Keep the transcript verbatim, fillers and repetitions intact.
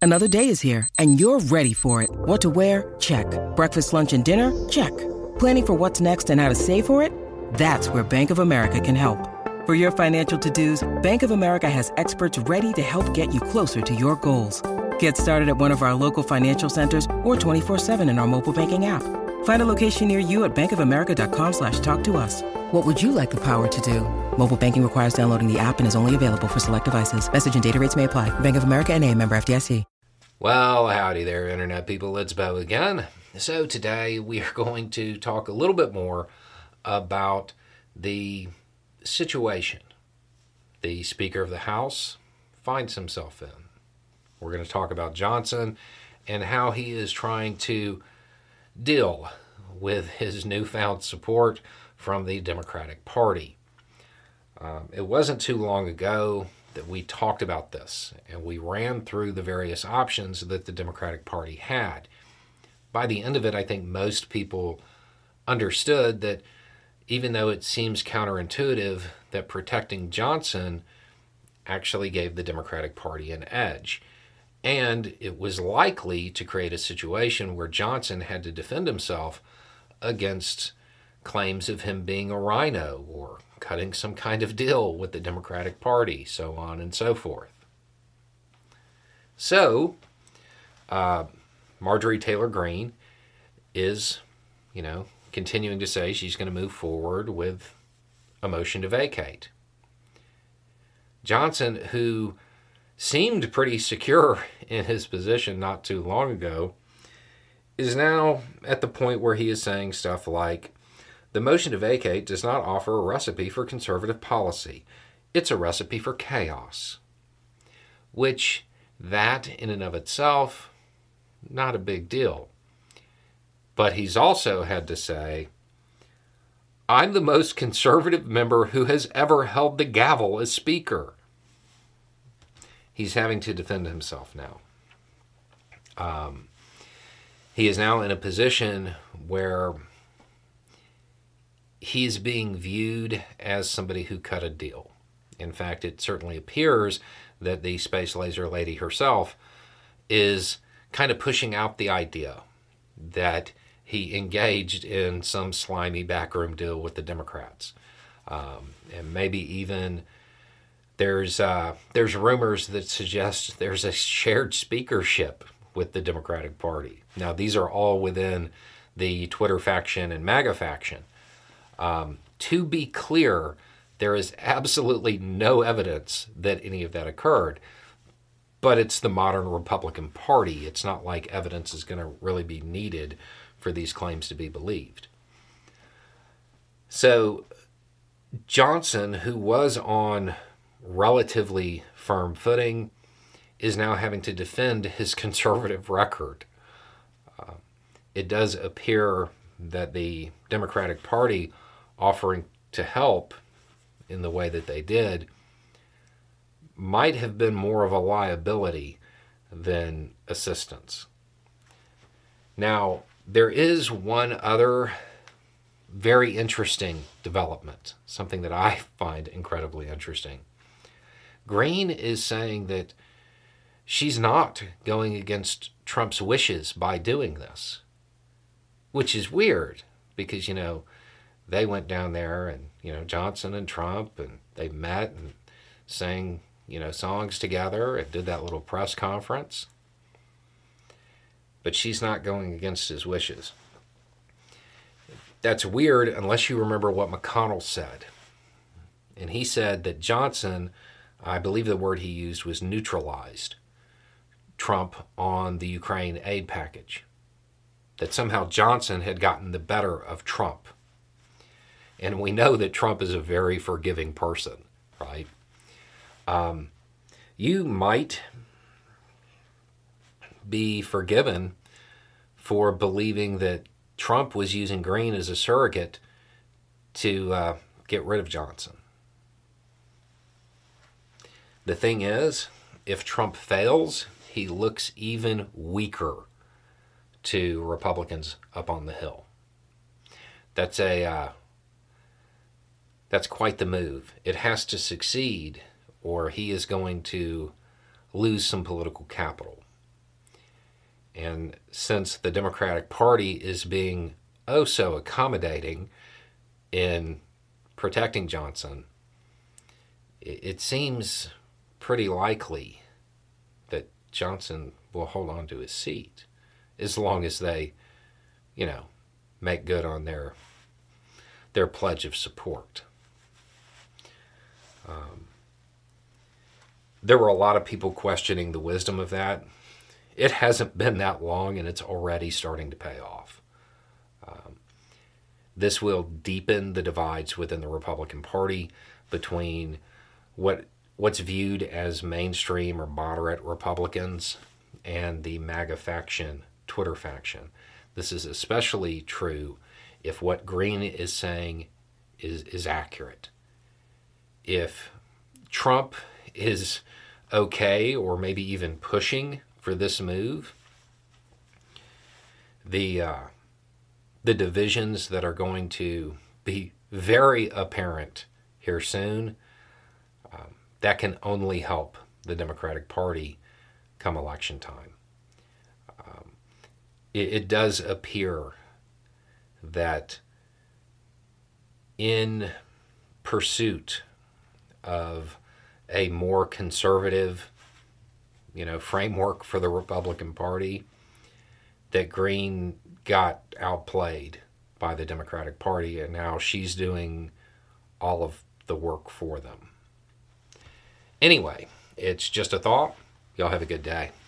Another day is here, and you're ready for it. What to wear? Check. Breakfast, lunch, and dinner? Check. Planning for what's next and how to save for it? That's where Bank of America can help. For your financial to-dos, Bank of America has experts ready to help get you closer to your goals. Get started at one of our local financial centers or twenty-four seven in our mobile banking app. Find a location near you at bankofamerica.com slash talk to us. What would you like the power to do? Mobile banking requires downloading the app and is only available for select devices. Message and data rates may apply. Bank of America N A, member F D I C. Well, howdy there, Internet people. It's Bo again. So today we are going to talk a little bit more about the situation the Speaker of the House finds himself in. We're going to talk about Johnson and how he is trying to deal with his newfound support from the Democratic Party. Um, it wasn't too long ago that we talked about this, and we ran through the various options that the Democratic Party had. By the end of it, I think most people understood that even though it seems counterintuitive, that protecting Johnson actually gave the Democratic Party an edge. And it was likely to create a situation where Johnson had to defend himself against claims of him being a rhino or cutting some kind of deal with the Democratic Party, so on and so forth. So, uh, Marjorie Taylor Greene is, you know, continuing to say she's going to move forward with a motion to vacate. Johnson, who seemed pretty secure in his position not too long ago, is now at the point where he is saying stuff like, the motion to vacate does not offer a recipe for conservative policy. It's a recipe for chaos. Which, that in and of itself, not a big deal. But he's also had to say, I'm the most conservative member who has ever held the gavel as Speaker. He's having to defend himself now. Um, he is now in a position where he's being viewed as somebody who cut a deal. In fact, it certainly appears that the Space Laser Lady herself is kind of pushing out the idea that he engaged in some slimy backroom deal with the Democrats. Um, and maybe even there's uh, there's rumors that suggest there's a shared speakership with the Democratic Party. Now, these are all within the Twitter faction and MAGA faction. Um, to be clear, there is absolutely no evidence that any of that occurred, but it's the modern Republican Party. It's not like evidence is going to really be needed for these claims to be believed. So Johnson, who was on relatively firm footing, is now having to defend his conservative record. Uh, it does appear that the Democratic Party offering to help in the way that they did might have been more of a liability than assistance. Now, there is one other very interesting development, something that I find incredibly interesting. Greene is saying that she's not going against Trump's wishes by doing this, which is weird because, you know, they went down there and, you know, Johnson and Trump, and they met and sang, you know, songs together and did that little press conference. But she's not going against his wishes. That's weird unless you remember what McConnell said. And he said that Johnson, I believe the word he used was neutralized Trump on the Ukraine aid package. That somehow Johnson had gotten the better of Trump. And we know that Trump is a very forgiving person, right? Um, you might be forgiven for believing that Trump was using Greene as a surrogate to uh, get rid of Johnson. The thing is, if Trump fails, he looks even weaker to Republicans up on the Hill. That's a uh, that's quite the move. It has to succeed, or he is going to lose some political capital. And since the Democratic Party is being oh so accommodating in protecting Johnson, it seems pretty likely that Johnson will hold on to his seat as long as they, you know, make good on their their pledge of support. Um, there were a lot of people questioning the wisdom of that. It hasn't been that long, and it's already starting to pay off. Um, this will deepen the divides within the Republican Party between what what's viewed as mainstream or moderate Republicans and the MAGA faction, Twitter faction. This is especially true if what Green is saying is, is accurate. If Trump is okay or maybe even pushing for this move, the uh, the divisions that are going to be very apparent here soon, um, that can only help the Democratic Party come election time. Um, it, it does appear that in pursuit of a more conservative, you know, framework for the Republican Party, that Green got outplayed by the Democratic Party, and now she's doing all of the work for them. Anyway, it's just a thought. Y'all have a good day.